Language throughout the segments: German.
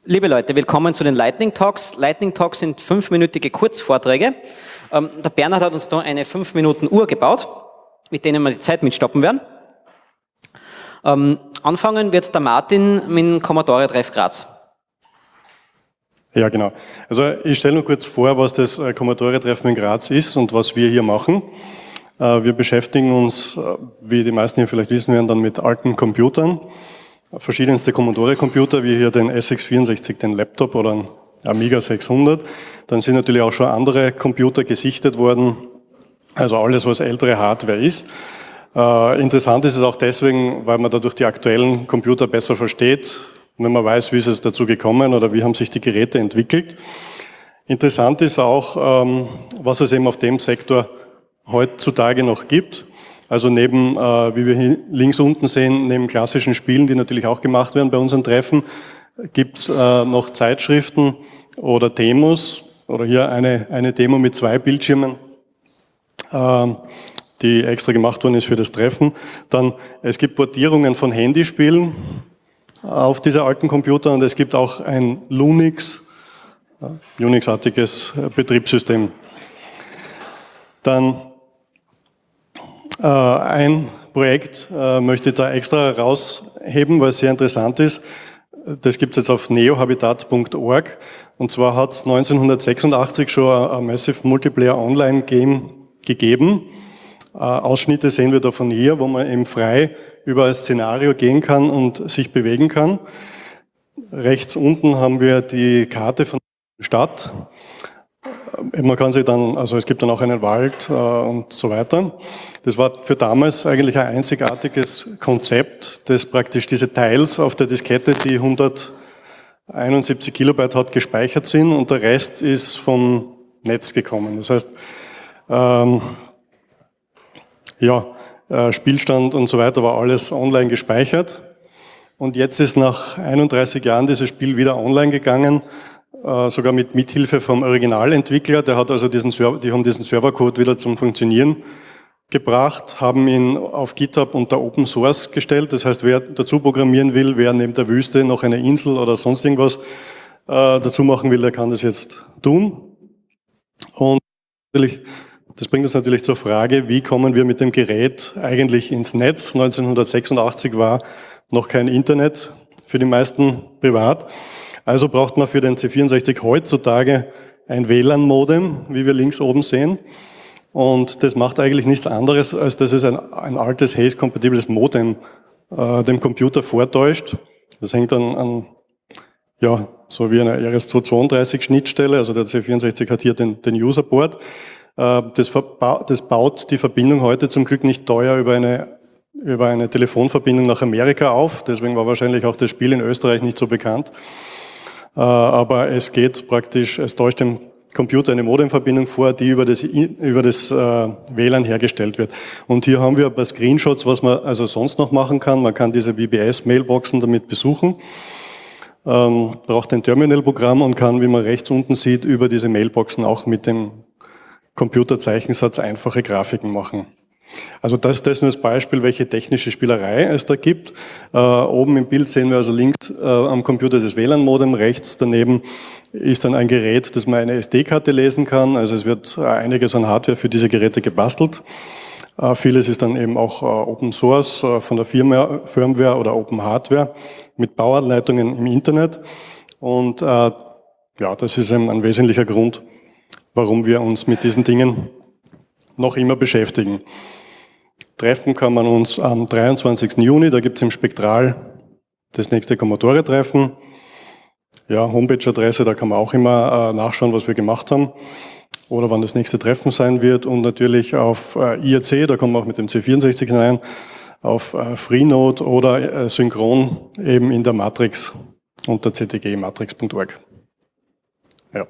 Liebe Leute, willkommen zu den Lightning Talks. Lightning Talks sind 5-minütige Kurzvorträge. Der Bernhard hat uns da eine 5-Minuten-Uhr gebaut, mit denen wir die Zeit mitstoppen werden. Anfangen wird der Martin mit dem Commodore Treff Graz. Ja, genau. Also ich stelle nur kurz vor, was das Commodore Treffen in Graz ist und was wir hier machen. Wir beschäftigen uns, wie die meisten hier vielleicht wissen werden, dann mit alten Computern. Verschiedenste Commodore-Computer, wie hier den SX64, den Laptop oder ein Amiga 600. Dann sind natürlich auch schon andere Computer gesichtet worden, also alles, was ältere Hardware ist. Interessant ist es auch deswegen, weil man dadurch die aktuellen Computer besser versteht, wenn man weiß, wie ist es dazu gekommen oder wie haben sich die Geräte entwickelt. Interessant ist auch, was es eben auf dem Sektor heutzutage noch gibt. Also neben, wie wir hier links unten sehen, neben klassischen Spielen, die natürlich auch gemacht werden bei unseren Treffen, gibt es noch Zeitschriften oder Demos, oder hier eine Demo mit 2 Bildschirmen, die extra gemacht worden ist für das Treffen. Dann, es gibt Portierungen von Handyspielen auf diese alten Computer und es gibt auch ein Unix-artiges Betriebssystem. Dann ein Projekt möchte ich da extra herausheben, weil es sehr interessant ist. Das gibt es jetzt auf neohabitat.org. Und zwar hat es 1986 schon ein Massive Multiplayer Online Game gegeben. Ausschnitte sehen wir davon hier, wo man eben frei über ein Szenario gehen kann und sich bewegen kann. Rechts unten haben wir die Karte von der Stadt. Man kann sich dann, also es gibt dann auch einen Wald und so weiter. Das war für damals eigentlich ein einzigartiges Konzept, das praktisch diese Tiles auf der Diskette, die 171 Kilobyte hat, gespeichert sind und der Rest ist vom Netz gekommen. Das heißt, Spielstand und so weiter war alles online gespeichert. Und jetzt ist nach 31 Jahren dieses Spiel wieder online gegangen, sogar mit Mithilfe vom Originalentwickler. Der hat also die haben diesen Servercode wieder zum Funktionieren gebracht, haben ihn auf GitHub unter Open Source gestellt. Das heißt, wer dazu programmieren will, wer neben der Wüste noch eine Insel oder sonst irgendwas dazu machen will, der kann das jetzt tun. Und natürlich, das bringt uns natürlich zur Frage, wie kommen wir mit dem Gerät eigentlich ins Netz? 1986 war noch kein Internet für die meisten privat. Also braucht man für den C64 heutzutage ein WLAN-Modem, wie wir links oben sehen. Und das macht eigentlich nichts anderes, als dass es ein altes Haze-kompatibles Modem dem Computer vortäuscht. Das hängt dann an, so wie eine RS-232-Schnittstelle, also der C64 hat hier den User-Board. Das baut die Verbindung heute zum Glück nicht teuer über eine Telefonverbindung nach Amerika auf. Deswegen war wahrscheinlich auch das Spiel in Österreich nicht so bekannt. Aber es geht praktisch, es täuscht dem Computer eine Modemverbindung vor, die über das WLAN hergestellt wird. Und hier haben wir ein paar Screenshots, was man also sonst noch machen kann. Man kann diese BBS-Mailboxen damit besuchen, braucht ein Terminalprogramm und kann, wie man rechts unten sieht, über diese Mailboxen auch mit dem Computerzeichensatz einfache Grafiken machen. Also das nur als Beispiel, welche technische Spielerei es da gibt. Oben im Bild sehen wir also links am Computer das WLAN-Modem, rechts daneben ist dann ein Gerät, das man eine SD-Karte lesen kann. Also es wird einiges an Hardware für diese Geräte gebastelt. Vieles ist dann eben auch Open Source von der Firmware oder Open Hardware mit Bauanleitungen im Internet. Und das ist eben ein wesentlicher Grund, warum wir uns mit diesen Dingen noch immer beschäftigen. Treffen kann man uns am 23. Juni, da gibt es im Spektral das nächste Commodore-Treffen. Ja, Homepage-Adresse, da kann man auch immer nachschauen, was wir gemacht haben oder wann das nächste Treffen sein wird. Und natürlich auf IRC, da kommen wir auch mit dem C64 hinein, auf Freenode oder synchron eben in der Matrix unter ctg-matrix.org. Ja.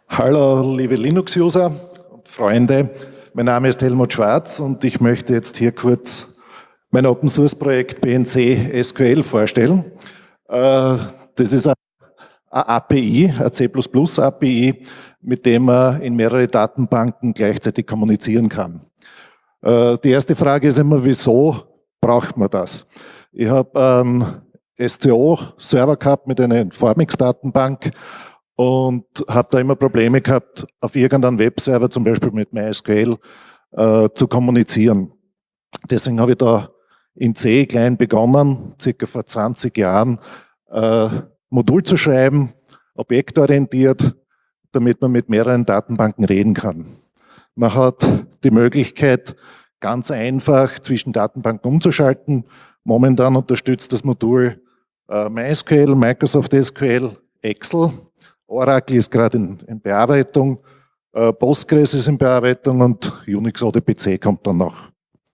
Hallo, liebe Linux-User und Freunde. Mein Name ist Helmut Schwarz und ich möchte jetzt hier kurz mein Open-Source-Projekt BNC SQL vorstellen. Das ist eine API, eine C++-API, mit dem man in mehrere Datenbanken gleichzeitig kommunizieren kann. Die erste Frage ist immer, wieso braucht man das? Ich habe einen SCO-Server gehabt mit einer Informix-Datenbank und habe da immer Probleme gehabt, auf irgendeinem Webserver, zum Beispiel mit MySQL, zu kommunizieren. Deswegen habe ich da in C klein begonnen, circa vor 20 Jahren, Modul zu schreiben, objektorientiert, damit man mit mehreren Datenbanken reden kann. Man hat die Möglichkeit, ganz einfach zwischen Datenbanken umzuschalten. Momentan unterstützt das Modul MySQL, Microsoft SQL, Excel. Oracle ist gerade in Bearbeitung, Postgres ist in Bearbeitung und Unix ODBC kommt dann noch.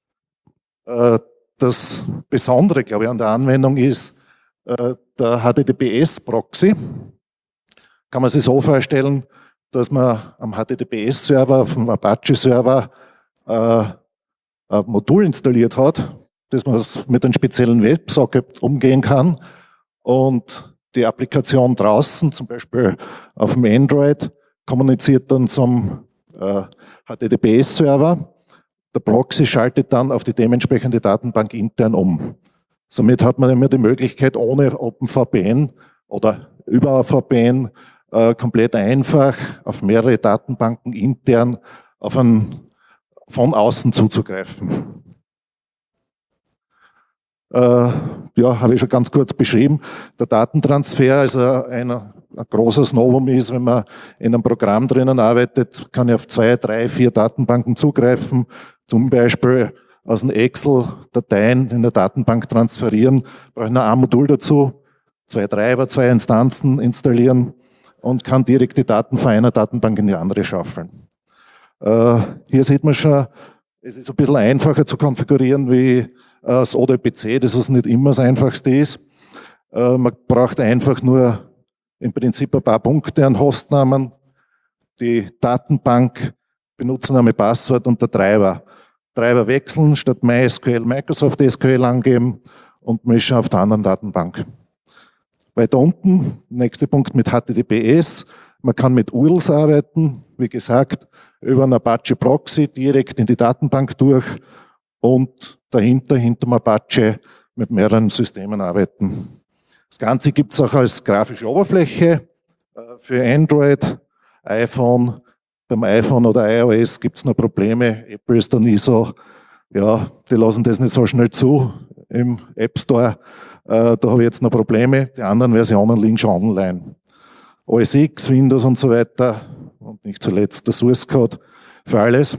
Das Besondere, glaube ich, an der Anwendung ist der HTTPS-Proxy. Kann man sich so vorstellen, dass man am HTTPS-Server, auf dem Apache-Server ein Modul installiert hat, dass man mit einem speziellen WebSocket umgehen kann und die Applikation draußen, zum Beispiel auf dem Android, kommuniziert dann zum HTTPS-Server. Der Proxy schaltet dann auf die dementsprechende Datenbank intern um. Somit hat man immer die Möglichkeit, ohne OpenVPN oder über VPN komplett einfach auf mehrere Datenbanken intern von außen zuzugreifen. Ja, habe ich schon ganz kurz beschrieben. Der Datentransfer, also ein großes Novum ist, wenn man in einem Programm drinnen arbeitet, kann ich auf 2, 3, 4 Datenbanken zugreifen, zum Beispiel aus den Excel-Dateien in der Datenbank transferieren, brauche ich noch ein Modul dazu, 2 Treiber, 2 Instanzen installieren und kann direkt die Daten von einer Datenbank in die andere schaufeln. Hier sieht man schon, es ist ein bisschen einfacher zu konfigurieren wie das ODBC, das was nicht immer das Einfachste ist. Man braucht einfach nur im Prinzip ein paar Punkte an Hostnamen, die Datenbank, Benutzername, Passwort und der Treiber. Treiber wechseln, statt MySQL Microsoft SQL angeben und mischen auf der anderen Datenbank. Weiter unten, nächster Punkt mit HTTPS. Man kann mit URLs arbeiten, wie gesagt, über einen Apache Proxy direkt in die Datenbank durch und dahinter, hinterm Apache, mit mehreren Systemen arbeiten. Das Ganze gibt es auch als grafische Oberfläche für Android, iPhone. Beim iPhone oder iOS gibt es noch Probleme. Apple ist da nie so, ja, die lassen das nicht so schnell zu im App Store. Da habe ich jetzt noch Probleme. Die anderen Versionen liegen schon online. OS X, Windows und so weiter und nicht zuletzt der Source Code für alles.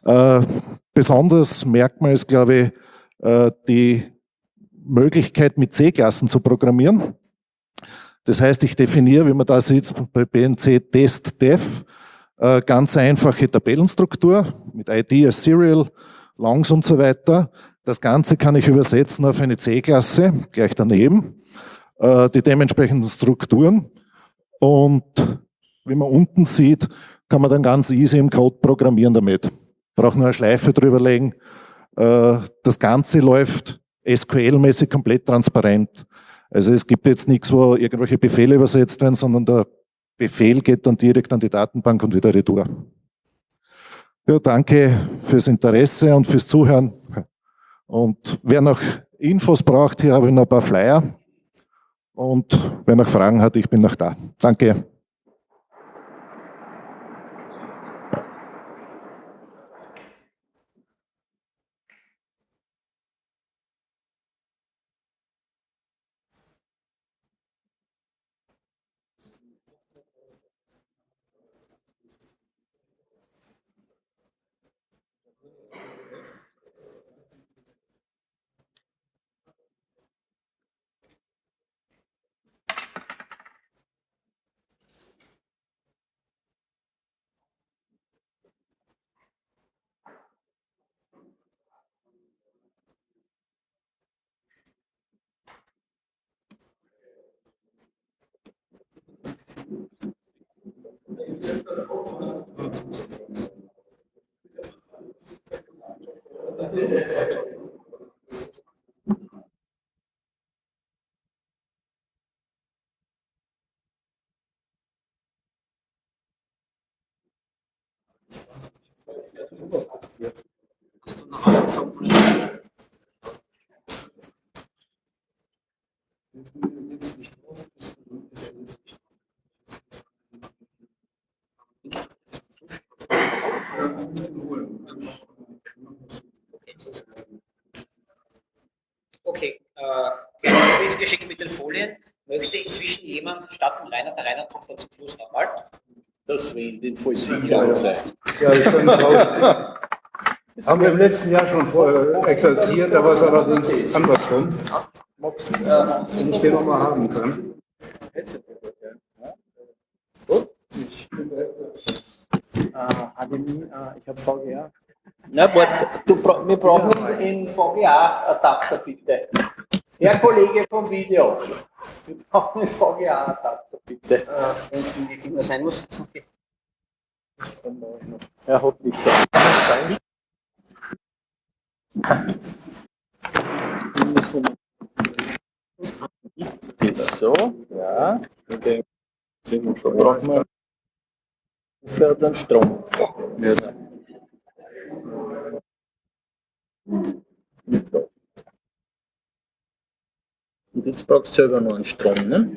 Besonderes Merkmal ist, glaube ich, die Möglichkeit, mit C-Klassen zu programmieren. Das heißt, ich definiere, wie man da sieht, bei BNC Test Def, ganz einfache Tabellenstruktur mit ID als Serial, Longs und so weiter. Das Ganze kann ich übersetzen auf eine C-Klasse, gleich daneben, die dementsprechenden Strukturen. Und wie man unten sieht, kann man dann ganz easy im Code programmieren damit. Braucht nur eine Schleife drüberlegen. Das Ganze läuft SQL-mäßig komplett transparent. Also es gibt jetzt nichts, wo irgendwelche Befehle übersetzt werden, sondern der Befehl geht dann direkt an die Datenbank und wieder retour. Ja, danke fürs Interesse und fürs Zuhören. Und wer noch Infos braucht, hier habe ich noch ein paar Flyer. Und wer noch Fragen hat, ich bin noch da. Danke. Okay, kleines Missgeschick mit den Folien. Möchte inzwischen jemand statt dem Reinhard, der Reinhard kommt dann zum Schluss nochmal. Das Sven, den voll sicher sein. Ja, ich bin haben wir im letzten Jahr schon exaltiert, da war es allerdings andersrum. Wenn ich den nochmal haben kann. HDMI, ich habe VGA. Na, wir brauchen einen VGA-Adapter, bitte. Herr Kollege vom Video, wir brauchen einen VGA-Adapter, bitte. Wenn es wirklich immer sein muss. Okay. Er hat nichts so, ja. Okay. Schon brauchen wir für den Strom. Ja. Und jetzt brauchst du selber noch einen Strom, ne?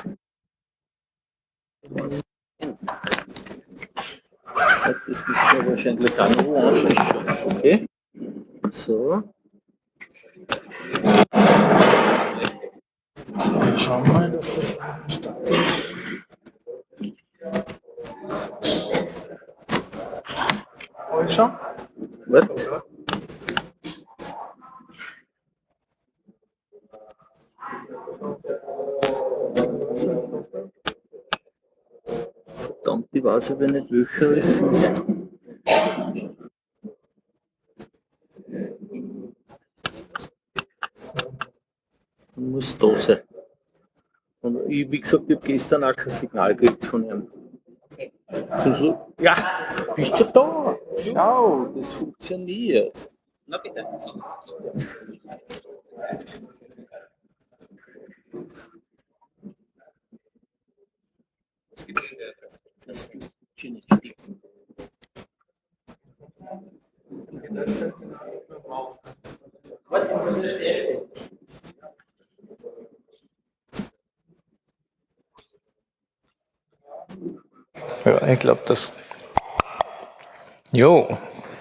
Das müssen wir wahrscheinlich dann noch anschauen. Okay. So. So, schauen wir mal, dass das startet. Schon? Was? Verdammt, ich weiß aber nicht, welcher es ist. Muss da sein. Und ich, wie gesagt, ich habe gestern auch kein Signal gekriegt von ihm. Zum Schluss. Ja, bist du da? Schau, das funktioniert. Na bitte. Ja, ich glaube, das. Jo.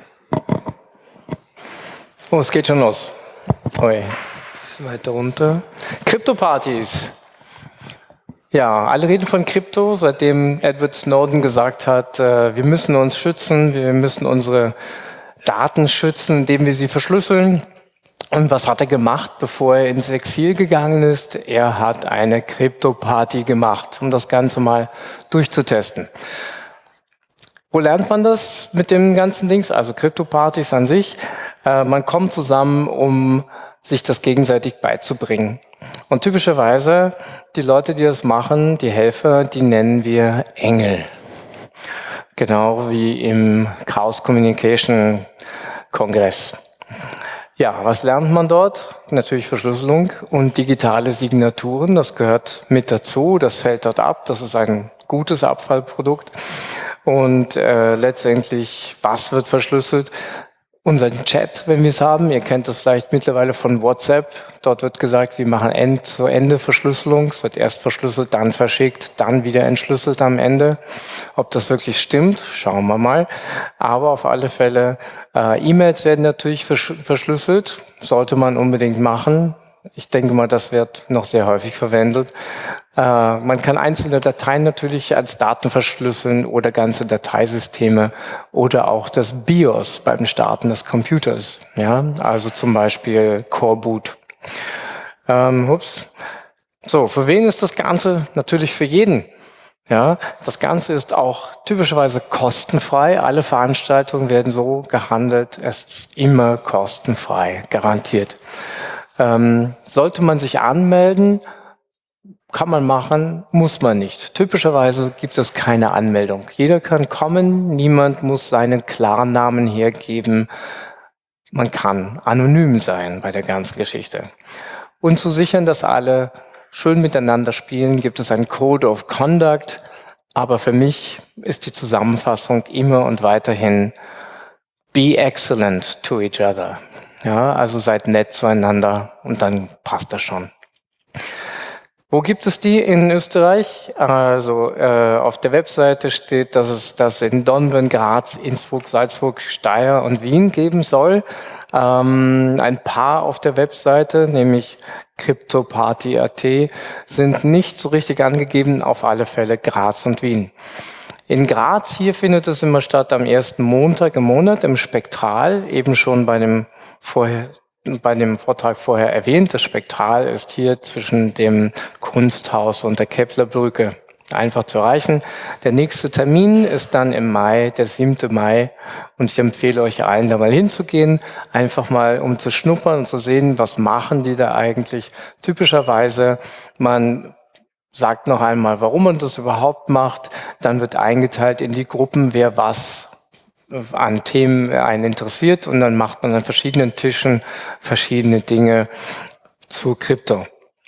Oh, es geht schon los. Ui, bisschen weiter runter. Krypto-Partys. Ja, alle reden von Krypto, seitdem Edward Snowden gesagt hat, wir müssen uns schützen, wir müssen unsere Daten schützen, indem wir sie verschlüsseln. Und was hat er gemacht, bevor er ins Exil gegangen ist? Er hat eine Krypto-Party gemacht, um das Ganze mal durchzutesten. Wo lernt man das mit dem ganzen Dings? Also Krypto-Partys an sich. Man kommt zusammen, um sich das gegenseitig beizubringen. Und typischerweise, die Leute, die das machen, die Helfer, die nennen wir Engel. Genau wie im Chaos Communication Kongress. Ja, was lernt man dort? Natürlich Verschlüsselung und digitale Signaturen. Das gehört mit dazu. Das fällt dort ab. Das ist ein gutes Abfallprodukt. Und letztendlich, was wird verschlüsselt? Unseren Chat, wenn wir es haben. Ihr kennt das vielleicht mittlerweile von WhatsApp. Dort wird gesagt, wir machen End-zu-Ende-Verschlüsselung. Es wird erst verschlüsselt, dann verschickt, dann wieder entschlüsselt am Ende. Ob das wirklich stimmt, schauen wir mal. Aber auf alle Fälle, E-Mails werden natürlich verschlüsselt. Sollte man unbedingt machen. Ich denke mal, das wird noch sehr häufig verwendet. Man kann einzelne Dateien natürlich als Daten verschlüsseln oder ganze Dateisysteme oder auch das BIOS beim Starten des Computers. Ja, also zum Beispiel Core Boot. So, für wen ist das Ganze? Natürlich für jeden. Ja, das Ganze ist auch typischerweise kostenfrei. Alle Veranstaltungen werden so gehandelt. Es ist immer kostenfrei, garantiert. Sollte man sich anmelden? Kann man machen, muss man nicht. Typischerweise gibt es keine Anmeldung. Jeder kann kommen, niemand muss seinen Klarnamen hergeben. Man kann anonym sein bei der ganzen Geschichte. Und zu sichern, dass alle schön miteinander spielen, gibt es einen Code of Conduct. Aber für mich ist die Zusammenfassung immer und weiterhin be excellent to each other. Ja, also seid nett zueinander und dann passt das schon. Wo gibt es die in Österreich? Also auf der Webseite steht, dass es das in Dornbirn, Graz, Innsbruck, Salzburg, Steyr und Wien geben soll. Ein paar auf der Webseite, nämlich CryptoParty.at, sind nicht so richtig angegeben, auf alle Fälle Graz und Wien. In Graz, hier findet es immer statt am ersten Montag im Monat im Spektral, eben schon bei dem Vortrag vorher erwähnt. Das Spektral ist hier zwischen dem Kunsthaus und der Keplerbrücke einfach zu erreichen. Der nächste Termin ist dann im Mai, der 7. Mai. Und ich empfehle euch allen, da mal hinzugehen, einfach mal um zu schnuppern und zu sehen, was machen die da eigentlich. Typischerweise, man sagt noch einmal, warum man das überhaupt macht. Dann wird eingeteilt in die Gruppen, wer was an Themen einen interessiert. Und dann macht man an verschiedenen Tischen verschiedene Dinge zu Krypto.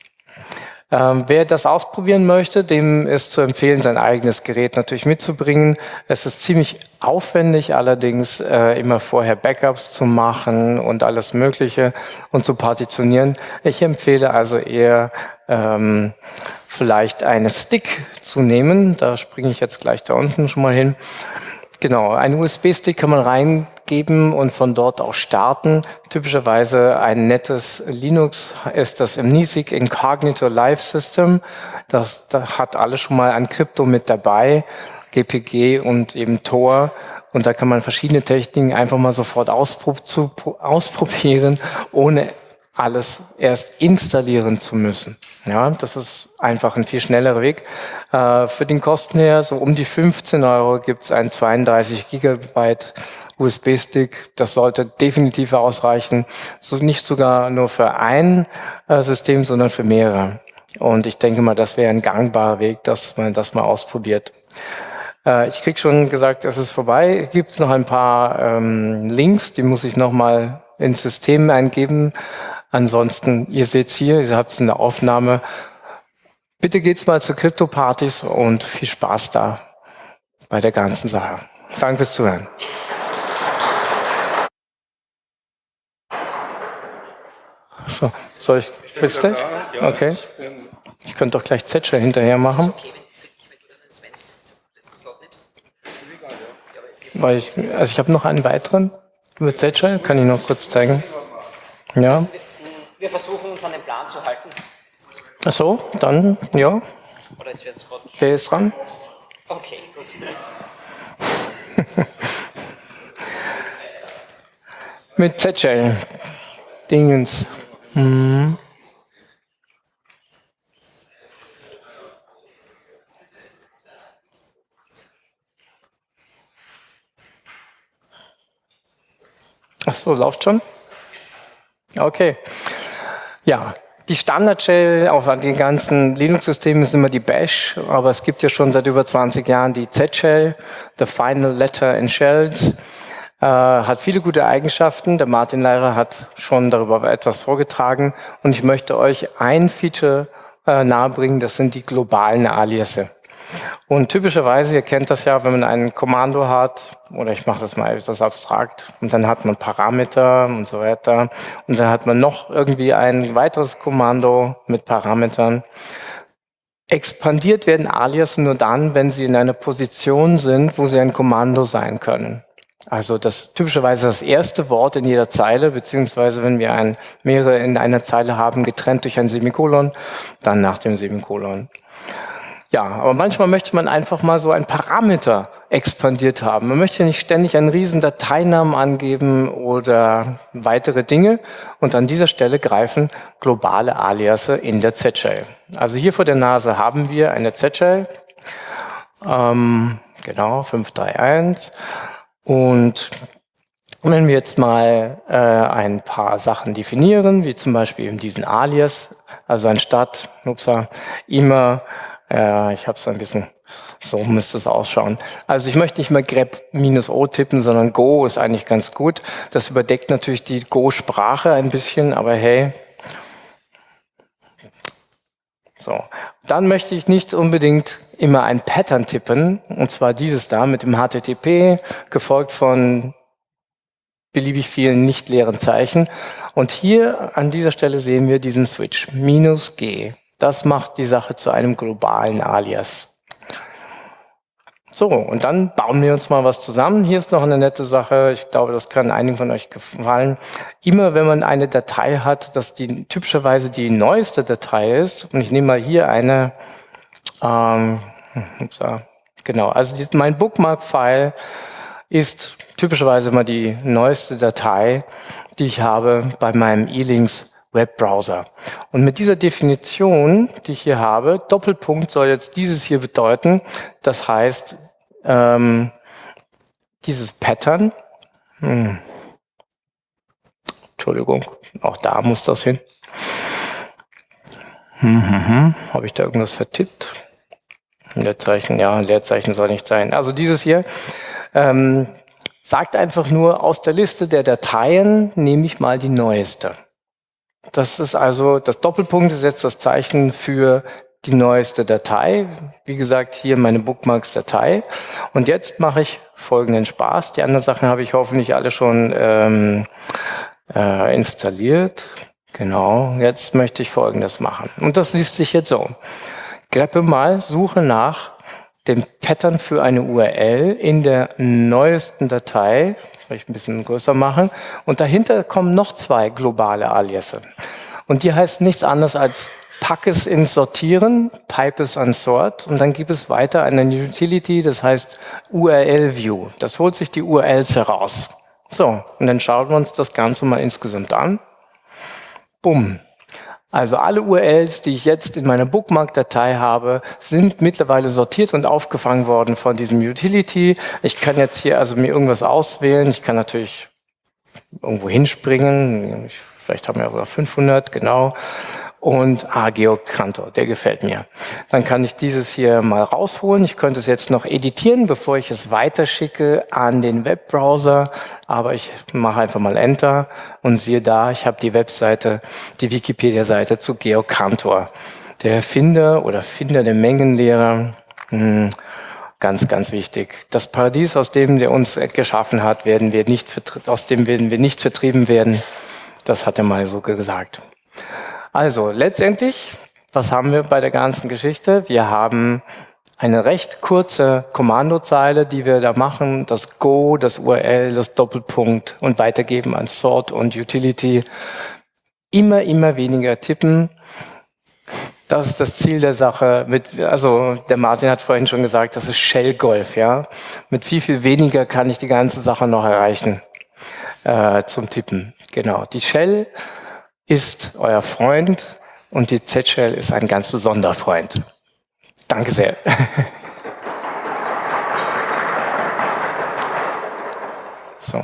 Wer das ausprobieren möchte, dem ist zu empfehlen, sein eigenes Gerät natürlich mitzubringen. Es ist ziemlich aufwendig, allerdings immer vorher Backups zu machen und alles Mögliche und zu partitionieren. Ich empfehle also eher vielleicht eine Stick zu nehmen. Da springe ich jetzt gleich da unten schon mal hin. Genau, einen USB-Stick kann man reingeben und von dort auch starten. Typischerweise ein nettes Linux ist das Mnisig Incognito Live System. Das hat alles schon mal an Krypto mit dabei, GPG und eben Tor. Und da kann man verschiedene Techniken einfach mal sofort ausprobieren, ohne alles erst installieren zu müssen. Ja, das ist einfach ein viel schnellerer Weg. Für den Kosten her, so um die 15 € gibt es einen 32 Gigabyte USB-Stick. Das sollte definitiv ausreichen. So nicht sogar nur für ein System, sondern für mehrere. Und ich denke mal, das wäre ein gangbarer Weg, dass man das mal ausprobiert. Ich krieg schon gesagt, es ist vorbei. Gibt es noch ein paar Links, die muss ich noch mal ins System eingeben. Ansonsten, ihr seht es hier, ihr habt es in der Aufnahme. Bitte geht's mal zu Krypto-Partys und viel Spaß da bei der ganzen Sache. Danke fürs Zuhören. So, soll ich bis gleich? Okay. Ich könnte doch gleich Zetscher hinterher machen. Weil ich habe noch einen weiteren mit Zetscher, kann ich noch kurz zeigen. Ja. Wir versuchen uns an den Plan zu halten. Ach so, dann, ja. Oder jetzt wird's gerade. Wer ist dran? Okay, gut. Mit Zetschel. Dingens. Mhm. Ach so, läuft schon? Okay. Ja, die Standard-Shell auf den ganzen Linux-Systemen ist immer die Bash, aber es gibt ja schon seit über 20 Jahren die Z-Shell, the final letter in shells. Hat viele gute Eigenschaften. Der Martin Leirer hat schon darüber etwas vorgetragen und ich möchte euch ein Feature nahebringen, das sind die globalen Aliasse. Und typischerweise, ihr kennt das ja, wenn man ein Kommando hat, oder ich mache das mal etwas abstrakt, und dann hat man Parameter und so weiter, und dann hat man noch irgendwie ein weiteres Kommando mit Parametern. Expandiert werden Aliasen nur dann, wenn sie in einer Position sind, wo sie ein Kommando sein können. Also das typischerweise das erste Wort in jeder Zeile, beziehungsweise wenn wir mehrere in einer Zeile haben, getrennt durch ein Semikolon, dann nach dem Semikolon. Ja, aber manchmal möchte man einfach mal so ein Parameter expandiert haben. Man möchte nicht ständig einen riesen Dateinamen angeben oder weitere Dinge. Und an dieser Stelle greifen globale Aliasse in der Z-Shell. Also hier vor der Nase haben wir eine Z-Shell. Genau, 531. Und wenn wir jetzt mal ein paar Sachen definieren, wie zum Beispiel eben diesen Alias, also anstatt, immer, ich habe es ein bisschen, so müsste es ausschauen. Also ich möchte nicht mehr grep-o tippen, sondern Go ist eigentlich ganz gut. Das überdeckt natürlich die Go-Sprache ein bisschen, aber hey. So, dann möchte ich nicht unbedingt immer ein Pattern tippen, und zwar dieses da mit dem HTTP, gefolgt von beliebig vielen nicht leeren Zeichen. Und hier an dieser Stelle sehen wir diesen Switch, -G. Das macht die Sache zu einem globalen Alias. So, und dann bauen wir uns mal was zusammen. Hier ist noch eine nette Sache, ich glaube, das kann einigen von euch gefallen. Immer wenn man eine Datei hat, dass die typischerweise die neueste Datei ist, und ich nehme mal hier eine, genau, also mein Bookmark-File ist typischerweise immer die neueste Datei, die ich habe bei meinem E-Links Webbrowser. Und mit dieser Definition, die ich hier habe, Doppelpunkt soll jetzt dieses hier bedeuten. Das heißt, dieses Pattern, Entschuldigung, auch da muss das hin. Habe ich da irgendwas vertippt? Leerzeichen, ja, Leerzeichen soll nicht sein. Also dieses hier sagt einfach nur, aus der Liste der Dateien nehme ich mal die neueste. Das ist also, das Doppelpunkt ist jetzt das Zeichen für die neueste Datei. Wie gesagt, hier meine Bookmarks-Datei. Und jetzt mache ich folgenden Spaß. Die anderen Sachen habe ich hoffentlich alle schon installiert. Genau, jetzt möchte ich Folgendes machen. Und das liest sich jetzt so. Greppe mal, suche nach dem Pattern für eine URL in der neuesten Datei. Vielleicht ein bisschen größer machen. Und dahinter kommen noch zwei globale Aliasse. Und die heißt nichts anderes als pack es ins Sortieren, pipe es an Sort. Und dann gibt es weiter eine Utility, das heißt URL-View. Das holt sich die URLs heraus. So, und dann schauen wir uns das Ganze mal insgesamt an. Bumm. Also alle URLs, die ich jetzt in meiner Bookmark-Datei habe, sind mittlerweile sortiert und aufgefangen worden von diesem Utility. Ich kann jetzt hier also mir irgendwas auswählen. Ich kann natürlich irgendwo hinspringen. Vielleicht haben wir sogar 500, genau. Und Georg Cantor, der gefällt mir. Dann kann ich dieses hier mal rausholen. Ich könnte es jetzt noch editieren, bevor ich es weiterschicke an den Webbrowser. Aber ich mache einfach mal Enter und siehe da, ich habe die Webseite, die Wikipedia-Seite zu Georg Cantor. Der Erfinder oder Finder der Mengenlehre. Ganz, ganz wichtig. Das Paradies, aus dem der uns geschaffen hat, aus dem werden wir nicht vertrieben werden. Das hat er mal so gesagt. Also letztendlich, was haben wir bei der ganzen Geschichte? Wir haben eine recht kurze Kommandozeile, die wir da machen. Das Go, das URL, das Doppelpunkt und weitergeben an Sort und Utility. Immer weniger tippen. Das ist das Ziel der Sache. Also der Martin hat vorhin schon gesagt, das ist Shell-Golf. Ja? Mit viel weniger kann ich die ganze Sache noch erreichen zum Tippen. Genau, die Shell ist euer Freund und die Z-Shell ist ein ganz besonderer Freund. Danke sehr. So.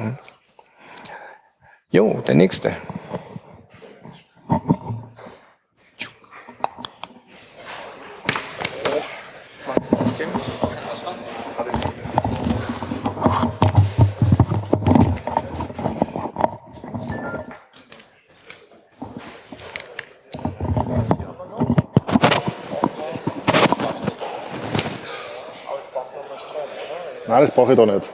Jo, der nächste. Nein, das brauche ich da nicht.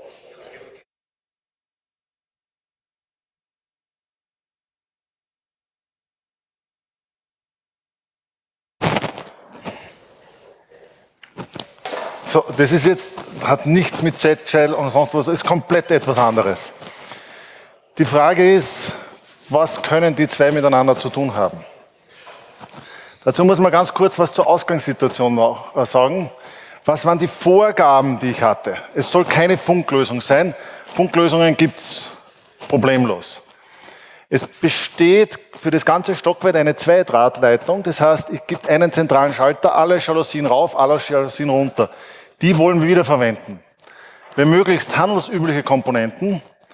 So, das ist jetzt, hat nichts mit Z-Shell und sonst was, ist komplett etwas anderes. Die Frage ist, was können die zwei miteinander zu tun haben? Dazu muss man ganz kurz was zur Ausgangssituation sagen. Was waren die Vorgaben, die ich hatte? Es soll keine Funklösung sein. Funklösungen gibt es problemlos. Es besteht für das ganze Stockwerk eine Zweidrahtleitung. Das heißt, es gibt einen zentralen Schalter, alle Jalousien rauf, alle Jalousien runter. Die wollen wir wiederverwenden. Wir möglichst handelsübliche Komponenten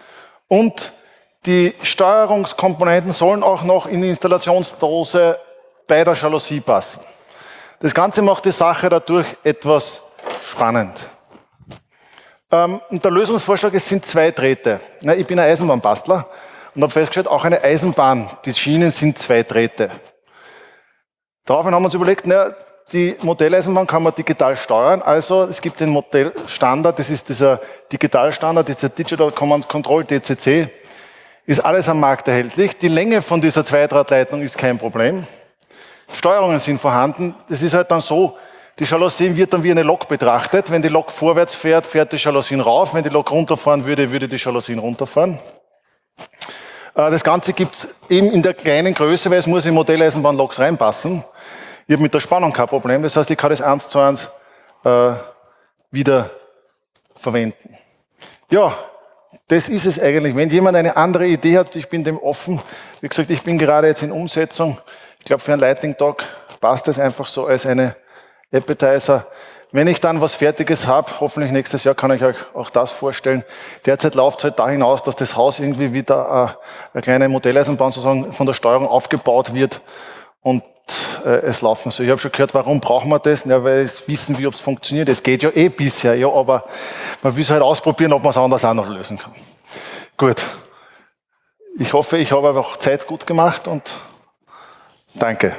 Und die Steuerungskomponenten sollen auch noch in die Installationsdose bei der Jalousie passen. Das Ganze macht die Sache dadurch etwas spannend. Und der Lösungsvorschlag, es sind 2 Drähte. Ich bin ein Eisenbahnbastler und habe festgestellt, auch eine Eisenbahn, die Schienen sind 2 Drähte. Daraufhin haben wir uns überlegt, die Modelleisenbahn kann man digital steuern, also es gibt den Modellstandard, das ist dieser Digitalstandard, dieser Digital Command Control, DCC, ist alles am Markt erhältlich. Die Länge von dieser Zweidrahtleitung ist kein Problem. Steuerungen sind vorhanden. Das ist halt dann so, die Jalousien wird dann wie eine Lok betrachtet. Wenn die Lok vorwärts fährt, fährt die Jalousien rauf. Wenn die Lok runterfahren würde, würde die Jalousien runterfahren. Das Ganze gibt es eben in der kleinen Größe, weil es muss in Modelleisenbahnloks reinpassen. Ich habe mit der Spannung kein Problem. Das heißt, ich kann das 1:1 wieder verwenden. Ja, das ist es eigentlich. Wenn jemand eine andere Idee hat, ich bin dem offen. Wie gesagt, ich bin gerade jetzt in Umsetzung. Ich glaube, für einen Lightning Talk passt das einfach so als eine Appetizer. Wenn ich dann was Fertiges habe, hoffentlich nächstes Jahr, kann ich euch auch das vorstellen. Derzeit läuft es halt da hinaus, dass das Haus irgendwie wieder eine kleine Modelleisenbahn sozusagen von der Steuerung aufgebaut wird und es laufen so. Ich habe schon gehört, warum brauchen wir das? Ja, weil es wissen wir, ob es funktioniert. Es geht ja bisher, ja, aber man will es halt ausprobieren, ob man es anders auch noch lösen kann. Gut. Ich hoffe, ich habe auch Zeit gut gemacht und danke.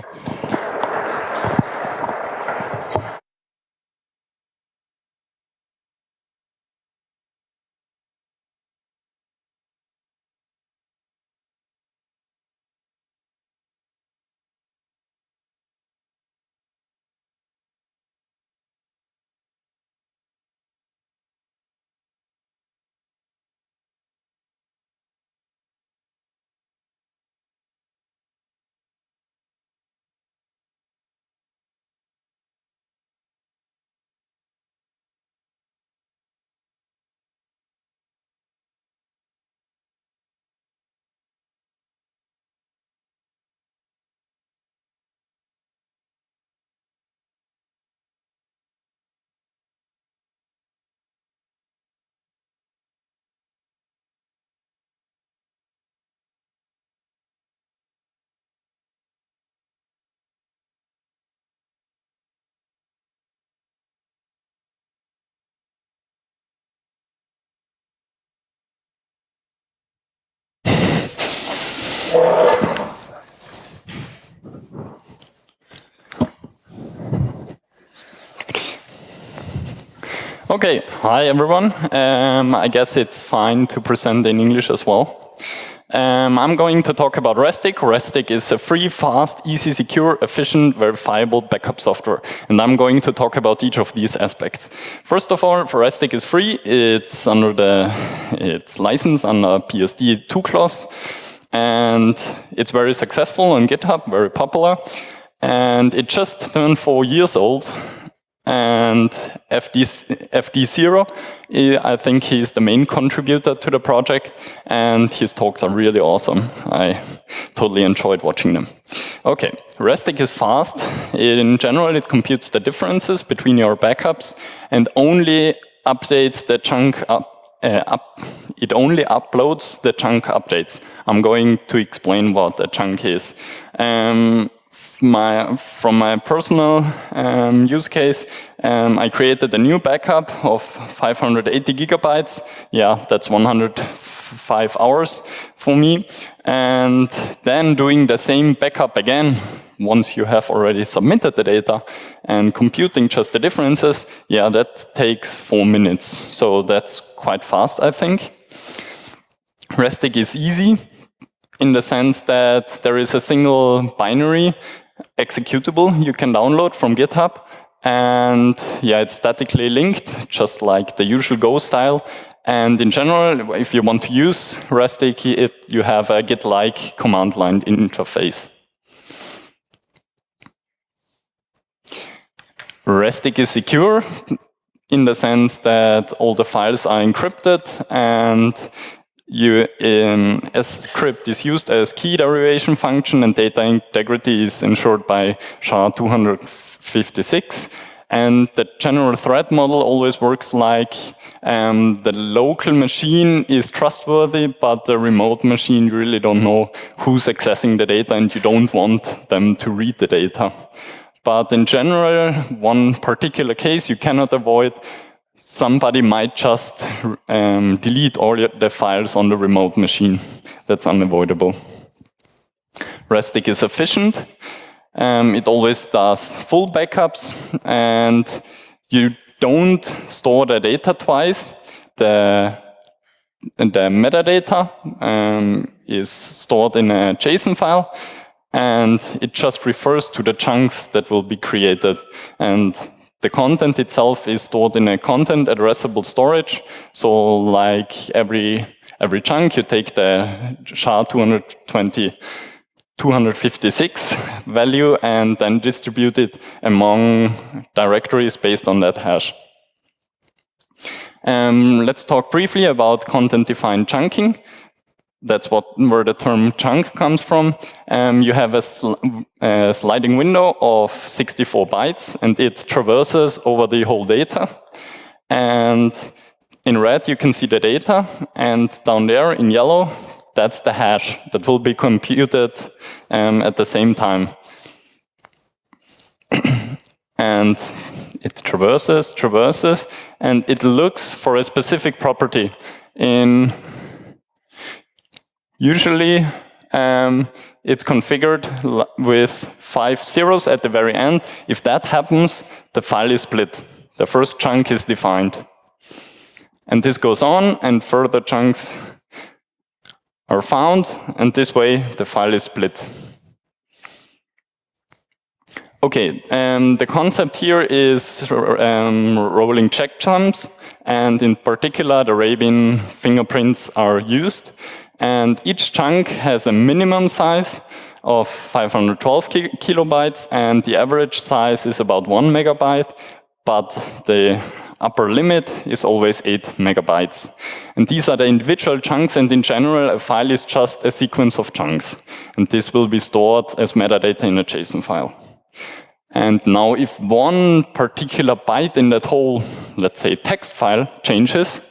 Okay, hi everyone. I guess it's fine to present in English as well. I'm going to talk about Restic. Restic is a free, fast, easy, secure, efficient, verifiable backup software. And I'm going to talk about each of these aspects. First of all, Restic is free. It's under it's licensed under PSD2 clause. And it's very successful on GitHub, very popular. And it just turned 4 years old. And FD0, I think he's the main contributor to the project, and his talks are really awesome. I totally enjoyed watching them. Okay, Restic is fast. In general, it computes the differences between your backups and only updates the chunk it only uploads the chunk updates. I'm going to explain what a chunk is. From my personal use case, I created a new backup of 580 gigabytes. Yeah, that's 105 hours for me. And then doing the same backup again, once you have already submitted the data, and computing just the differences, yeah, that takes 4 minutes. So that's quite fast, I think. Restic is easy in the sense that there is a single binary executable you can download from GitHub, and yeah, it's statically linked, just like the usual Go style. And in general, if you want to use Restic, you have a git-like command line interface. Restic is secure in the sense that all the files are encrypted, and as script is used as key derivation function, and data integrity is ensured by SHA-256. And the general thread model always works like the local machine is trustworthy, but the remote machine, you really don't know who's accessing the data and you don't want them to read the data. But in general, one particular case you cannot avoid, somebody might just delete all the files on the remote machine. That's unavoidable. Restic is efficient. It always does full backups, and you don't store the data twice. The metadata is stored in a JSON file, and it just refers to the chunks that will be created. And the content itself is stored in a content addressable storage. So like every chunk, you take the SHA-256 value and then distribute it among directories based on that hash. Let's talk briefly about content-defined chunking. That's where the term chunk comes from. You have a sliding window of 64 bytes, and it traverses over the whole data. And in red, you can see the data, and down there in yellow, that's the hash that will be computed at the same time. And it traverses, and it looks for a specific property. Usually, it's configured with 5 zeros at the very end. If that happens, the file is split. The first chunk is defined. And this goes on, and further chunks are found, and this way the file is split. Okay, the concept here is rolling checksums, and in particular the Rabin fingerprints are used. And each chunk has a minimum size of 512 kilobytes, and the average size is about 1 megabyte, but the upper limit is always 8 megabytes. And these are the individual chunks, and in general, a file is just a sequence of chunks. And this will be stored as metadata in a JSON file. And now if one particular byte in that whole, let's say, text file changes,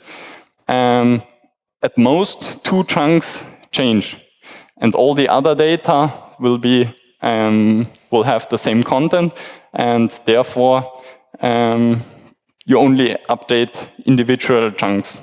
at most 2 chunks change. And all the other data will have the same content, and therefore you only update individual chunks.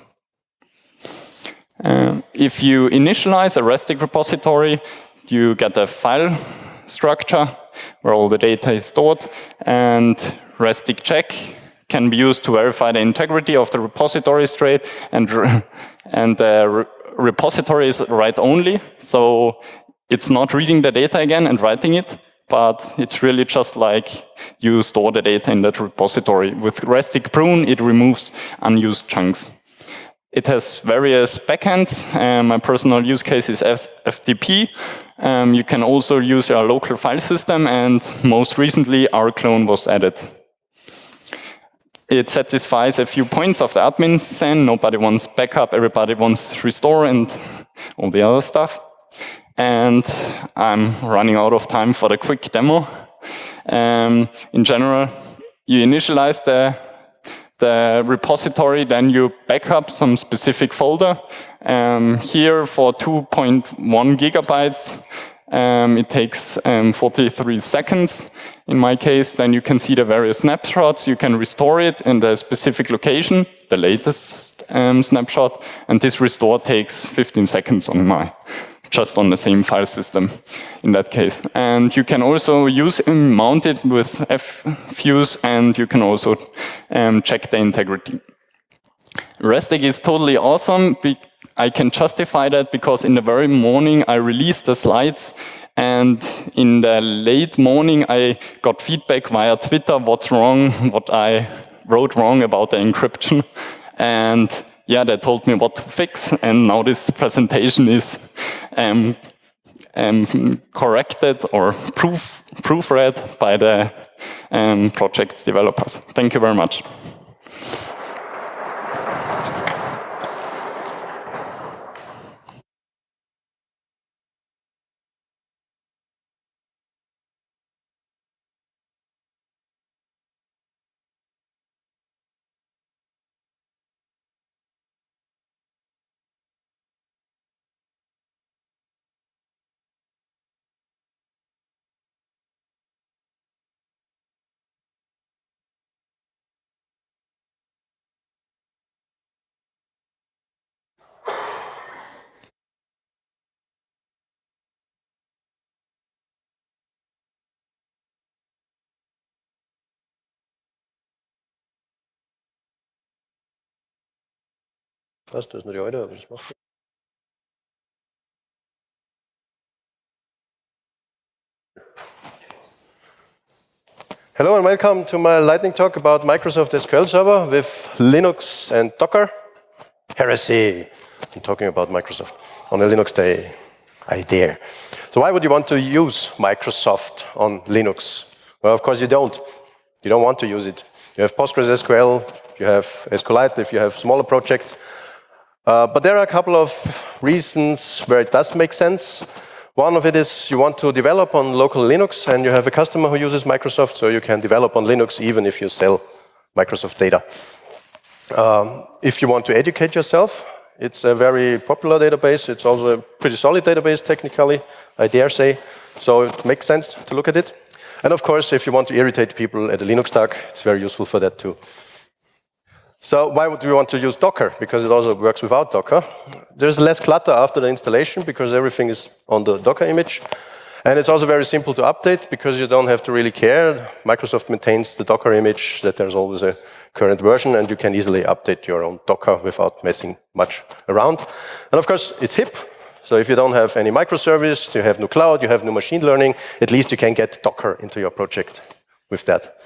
If you initialize a Restic repository, you get a file structure where all the data is stored, and Restic check can be used to verify the integrity of the repository state, and the repository is write-only, so it's not reading the data again and writing it, but it's really just like you store the data in that repository. With Restic prune, it removes unused chunks. It has various backends. My personal use case is FTP. You can also use your local file system, and most recently, rclone was added. It satisfies a few points of the admin SAN. Nobody wants backup, everybody wants restore and all the other stuff. And I'm running out of time for the quick demo. In general, you initialize the repository, then you backup some specific folder. Here for 2.1 gigabytes, it takes 43 seconds. In my case, then you can see the various snapshots. You can restore it in the specific location, the latest snapshot, and this restore takes 15 seconds just on the same file system in that case. And you can also mount it with fuse, and you can also check the integrity. Restic is totally awesome. I can justify that because in the very morning I released the slides, and in the late morning I got feedback via Twitter what's wrong, what I wrote wrong about the encryption. And yeah, they told me what to fix, and now this presentation is corrected or proofread by the project developers. Thank you very much. Was, das ist nur die alte, aber das macht. Hello and welcome to my lightning talk about Microsoft SQL Server with Linux and Docker. Heresy! I'm talking about Microsoft on a Linux day. I dare. So why would you want to use Microsoft on Linux? Well, of course you don't. You don't want to use it. You have PostgreSQL, you have SQLite if you have smaller projects. But there are a couple of reasons where it does make sense. One of it is you want to develop on local Linux and you have a customer who uses Microsoft, so you can develop on Linux even if you sell Microsoft data. If you want to educate yourself, it's a very popular database. It's also a pretty solid database technically, I dare say. So it makes sense to look at it. And of course, if you want to irritate people at a Linux stack, it's very useful for that too. So why would we want to use Docker? Because it also works without Docker. There's less clutter after the installation because everything is on the Docker image. And it's also very simple to update because you don't have to really care. Microsoft maintains the Docker image, that there's always a current version, and you can easily update your own Docker without messing much around. And of course, it's hip. So if you don't have any microservice, you have no cloud, you have no machine learning, at least you can get Docker into your project with that.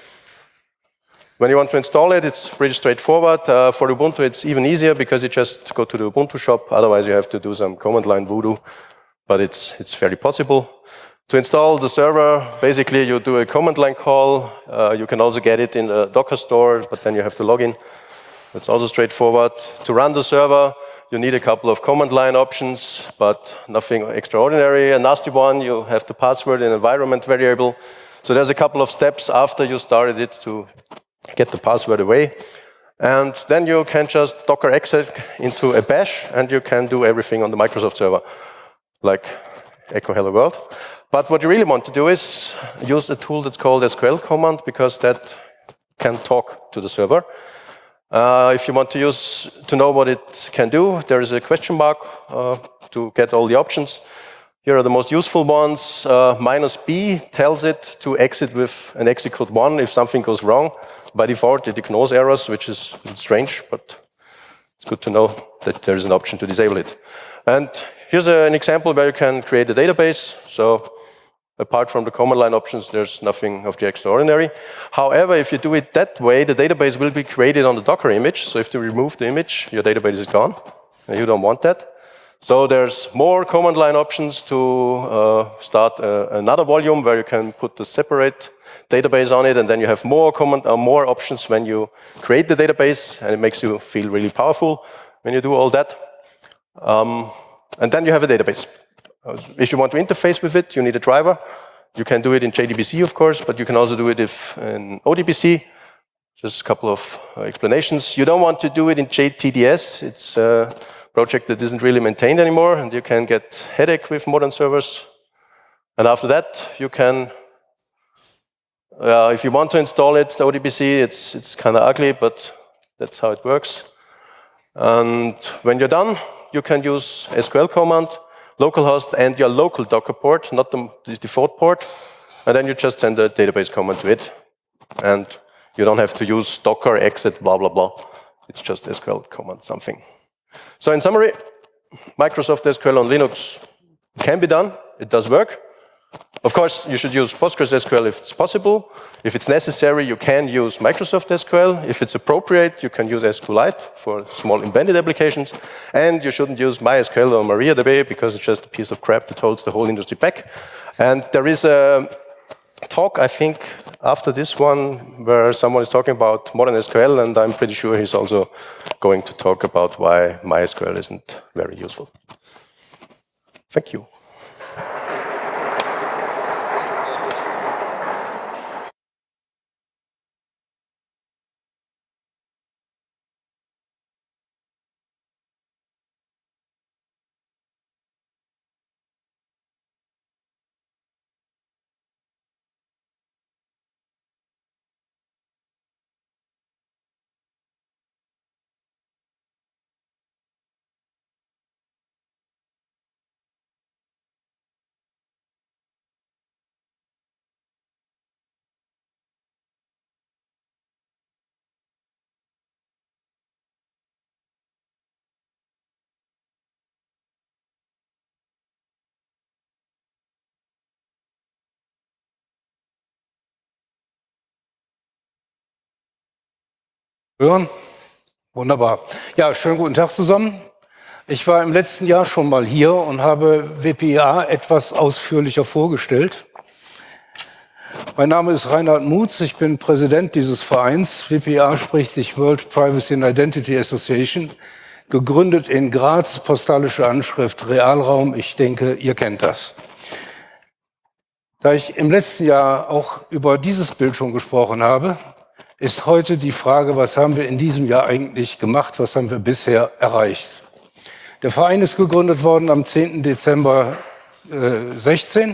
When you want to install it, it's pretty straightforward. For Ubuntu, it's even easier because you just go to the Ubuntu shop. Otherwise, you have to do some command line voodoo, but it's fairly possible. To install the server, basically you do a command line call. You can also get it in the Docker store, but then you have to log in. It's also straightforward. To run the server, you need a couple of command line options, but nothing extraordinary. A nasty one, you have the password and environment variable. So there's a couple of steps after you started it to get the password away. And then you can just Docker exec into a bash, and you can do everything on the Microsoft server, like echo hello world. But what you really want to do is use a tool that's called SQL command, because that can talk to the server. If you want to know what it can do, there is a question mark to get all the options. Here are the most useful ones. -B tells it to exit with an execute 1 if something goes wrong. By default, it ignores errors, which is strange, but it's good to know that there is an option to disable it. And here's an example where you can create a database. So apart from the command line options, there's nothing of the extraordinary. However, if you do it that way, the database will be created on the Docker image. So if you remove the image, your database is gone, and you don't want that. So there's more command line options to start another volume where you can put the separate database on it, and then you have more options when you create the database, and it makes you feel really powerful when you do all that. And then you have a database. If you want to interface with it, you need a driver. You can do it in JDBC, of course, but you can also do it in ODBC. Just a couple of explanations. You don't want to do it in JTDS. It's a project that isn't really maintained anymore, and you can get headache with modern servers. And after that, you can, if you want to install it, ODBC, it's kind of ugly, but that's how it works. And when you're done, you can use SQL command, localhost, and your local Docker port, not the default port. And then you just send a database command to it. And you don't have to use Docker exit, blah, blah, blah. It's just SQL command something. So in summary, Microsoft SQL on Linux can be done. It does work. Of course, you should use PostgreSQL if it's possible. If it's necessary, you can use Microsoft SQL. If it's appropriate, you can use SQLite for small embedded applications. And you shouldn't use MySQL or MariaDB because it's just a piece of crap that holds the whole industry back. And there is a talk, I think, after this one, where someone is talking about modern SQL, and I'm pretty sure he's also going to talk about why MySQL isn't very useful. Thank you. Hören? Wunderbar. Ja, schönen guten Tag zusammen. Ich war im letzten Jahr schon mal hier und habe WPA etwas ausführlicher vorgestellt. Mein Name ist Reinhard Mutz, ich bin Präsident dieses Vereins. WPA spricht sich World Privacy and Identity Association, gegründet in Graz, postalische Anschrift Realraum. Ich denke, ihr kennt das. Da ich im letzten Jahr auch über dieses Bild schon gesprochen habe, ist heute die Frage, was haben wir in diesem Jahr eigentlich gemacht, was haben wir bisher erreicht. Der Verein ist gegründet worden am 10. Dezember 2016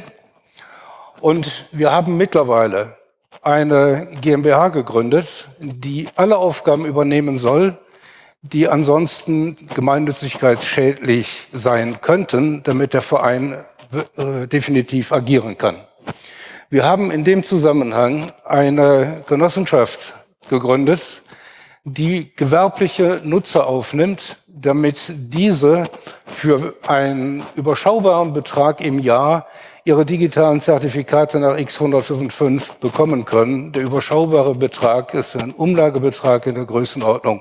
und wir haben mittlerweile eine GmbH gegründet, die alle Aufgaben übernehmen soll, die ansonsten gemeinnützigkeitsschädlich sein könnten, damit der Verein definitiv agieren kann. Wir haben in dem Zusammenhang eine Genossenschaft gegründet, die gewerbliche Nutzer aufnimmt, damit diese für einen überschaubaren Betrag im Jahr ihre digitalen Zertifikate nach X105 bekommen können. Der überschaubare Betrag ist ein Umlagebetrag in der Größenordnung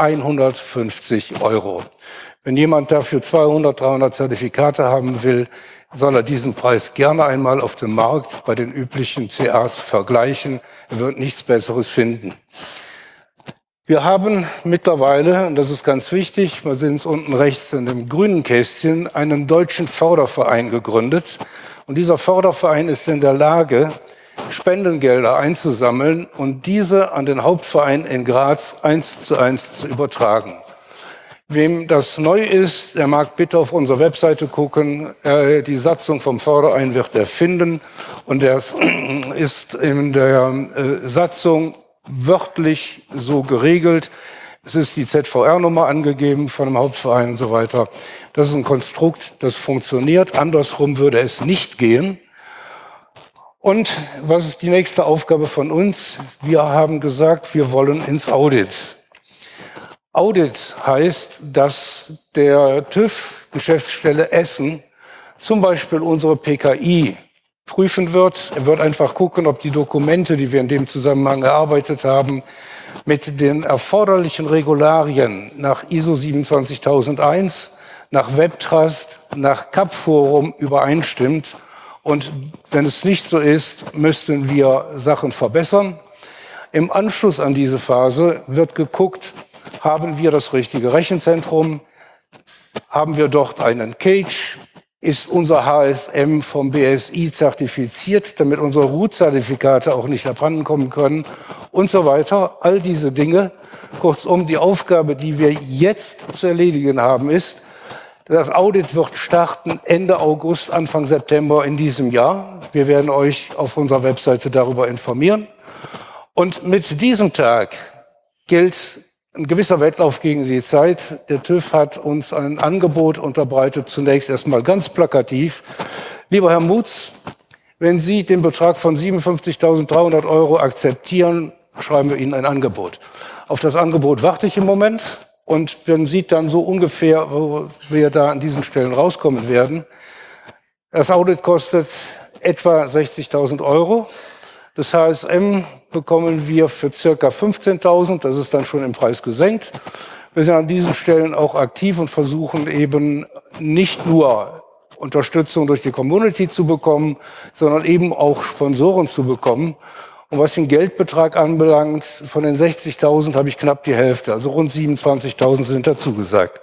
150 €. Wenn jemand dafür 200, 300 Zertifikate haben will, soll er diesen Preis gerne einmal auf dem Markt bei den üblichen CAs vergleichen. Er wird nichts Besseres finden. Wir haben mittlerweile, und das ist ganz wichtig, wir sehen es unten rechts in dem grünen Kästchen, einen deutschen Förderverein gegründet. Und dieser Förderverein ist in der Lage, Spendengelder einzusammeln und diese an den Hauptverein in Graz 1:1 zu übertragen. Wem das neu ist, der mag bitte auf unsere Webseite gucken. Die Satzung vom Förderein wird er finden. Und das ist in der Satzung wörtlich so geregelt. Es ist die ZVR-Nummer angegeben von dem Hauptverein und so weiter. Das ist ein Konstrukt, das funktioniert. Andersrum würde es nicht gehen. Und was ist die nächste Aufgabe von uns? Wir haben gesagt, wir wollen ins Audit. Audit heißt, dass der TÜV, Geschäftsstelle Essen, zum Beispiel unsere PKI prüfen wird. Er wird einfach gucken, ob die Dokumente, die wir in dem Zusammenhang erarbeitet haben, mit den erforderlichen Regularien nach ISO 27001, nach WebTrust, nach CAP-Forum übereinstimmt. Und wenn es nicht so ist, müssten wir Sachen verbessern. Im Anschluss an diese Phase wird geguckt, haben wir das richtige Rechenzentrum? Haben wir dort einen Cage? Ist unser HSM vom BSI zertifiziert, damit unsere Root-Zertifikate auch nicht abhanden kommen können? Und so weiter. All diese Dinge. Kurzum, die Aufgabe, die wir jetzt zu erledigen haben, ist, das Audit wird starten Ende August, Anfang September in diesem Jahr. Wir werden euch auf unserer Webseite darüber informieren. Und mit diesem Tag gilt ein gewisser Wettlauf gegen die Zeit. Der TÜV hat uns ein Angebot unterbreitet, zunächst erstmal ganz plakativ. Lieber Herr Mutz, wenn Sie den Betrag von 57.300 € akzeptieren, schreiben wir Ihnen ein Angebot. Auf das Angebot warte ich im Moment und man sieht dann so ungefähr, wo wir da an diesen Stellen rauskommen werden. Das Audit kostet etwa 60.000 €. Das HSM bekommen wir für circa 15.000, das ist dann schon im Preis gesenkt. Wir sind an diesen Stellen auch aktiv und versuchen eben nicht nur Unterstützung durch die Community zu bekommen, sondern eben auch Sponsoren zu bekommen. Und was den Geldbetrag anbelangt, von den 60.000 habe ich knapp die Hälfte, also rund 27.000 sind dazu gesagt.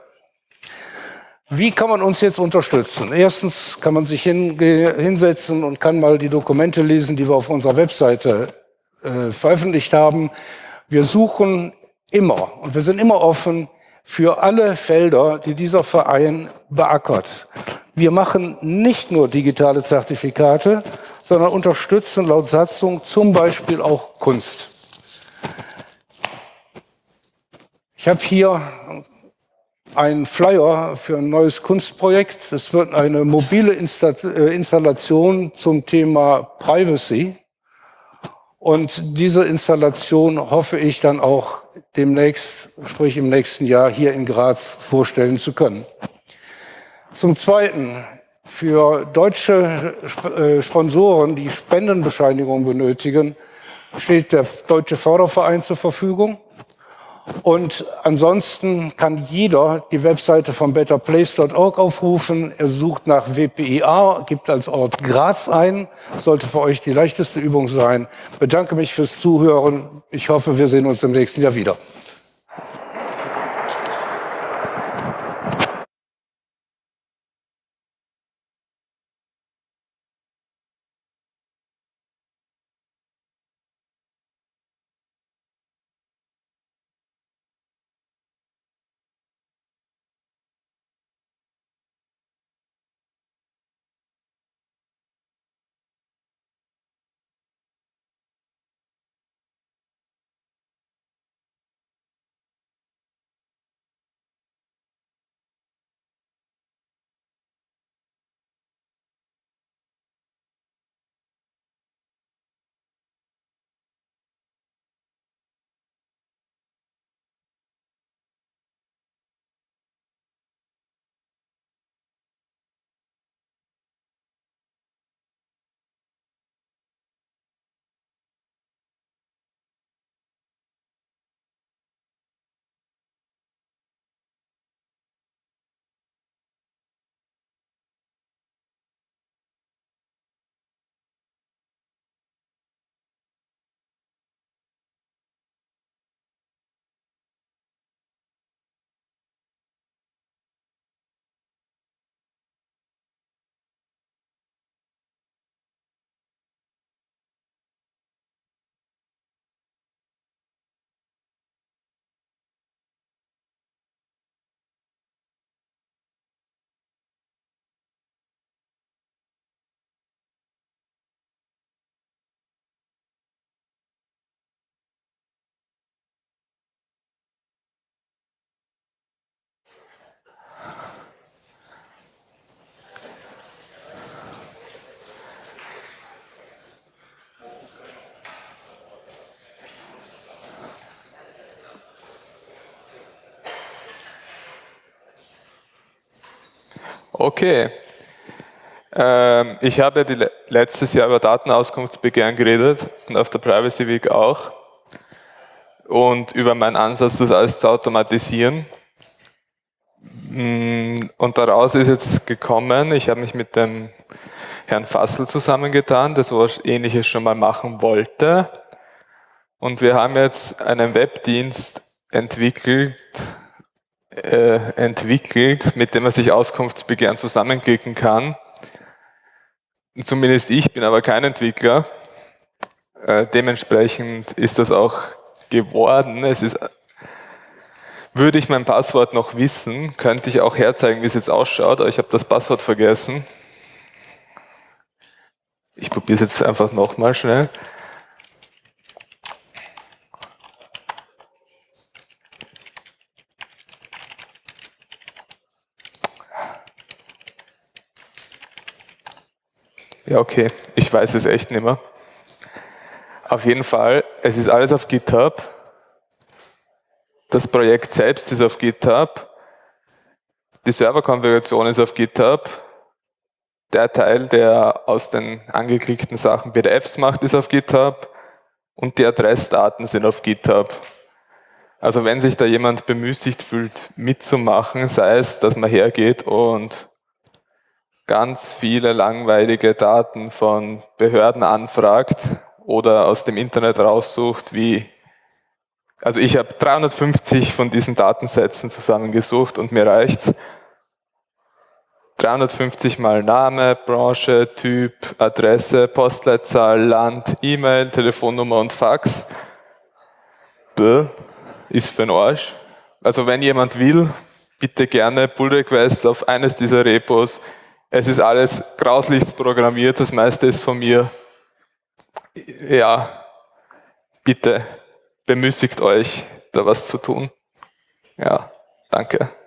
Wie kann man uns jetzt unterstützen? Erstens kann man sich hinsetzen und kann mal die Dokumente lesen, die wir auf unserer Webseite veröffentlicht haben. Wir suchen immer und wir sind immer offen für alle Felder, die dieser Verein beackert. Wir machen nicht nur digitale Zertifikate, sondern unterstützen laut Satzung zum Beispiel auch Kunst. Ich habe hier ein Flyer für ein neues Kunstprojekt. Es wird eine mobile Installation zum Thema Privacy. Und diese Installation hoffe ich dann auch demnächst, sprich im nächsten Jahr, hier in Graz vorstellen zu können. Zum Zweiten, für deutsche Sponsoren, die Spendenbescheinigung benötigen, steht der Deutsche Förderverein zur Verfügung. Und ansonsten kann jeder die Webseite von betterplace.org aufrufen. Er sucht nach WPIA, gibt als Ort Graz ein. Sollte für euch die leichteste Übung sein. Bedanke mich fürs Zuhören. Ich hoffe, wir sehen uns im nächsten Jahr wieder. Okay. Ich habe letztes Jahr über Datenauskunftsbegehren geredet und auf der Privacy Week auch. Und über meinen Ansatz, das alles zu automatisieren. Und daraus ist jetzt gekommen, ich habe mich mit dem Herrn Fassel zusammengetan, der so etwas Ähnliches schon mal machen wollte. Und wir haben jetzt einen Webdienst entwickelt, mit dem man sich Auskunftsbegehren zusammenklicken kann. Zumindest ich bin aber kein Entwickler. Dementsprechend ist das auch geworden. Würde ich mein Passwort noch wissen, könnte ich auch herzeigen, wie es jetzt ausschaut, aber ich habe das Passwort vergessen. Ich probiere es jetzt einfach nochmal schnell. Ja, okay, ich weiß es echt nicht mehr. Auf jeden Fall, es ist alles auf GitHub. Das Projekt selbst ist auf GitHub. Die Serverkonfiguration ist auf GitHub. Der Teil, der aus den angeklickten Sachen PDFs macht, ist auf GitHub. Und die Adressdaten sind auf GitHub. Also wenn sich da jemand bemüßigt fühlt, mitzumachen, sei es, dass man hergeht und ganz viele langweilige Daten von Behörden anfragt oder aus dem Internet raussucht, also ich habe 350 von diesen Datensätzen zusammengesucht und mir reicht's. 350 mal Name, Branche, Typ, Adresse, Postleitzahl, Land, E-Mail, Telefonnummer und Fax. Ist für den Arsch. Also wenn jemand will, bitte gerne Pull Request auf eines dieser Repos. Es ist alles grauslichst programmiert, das meiste ist von mir. Ja, bitte bemüßigt euch, da was zu tun. Ja, danke.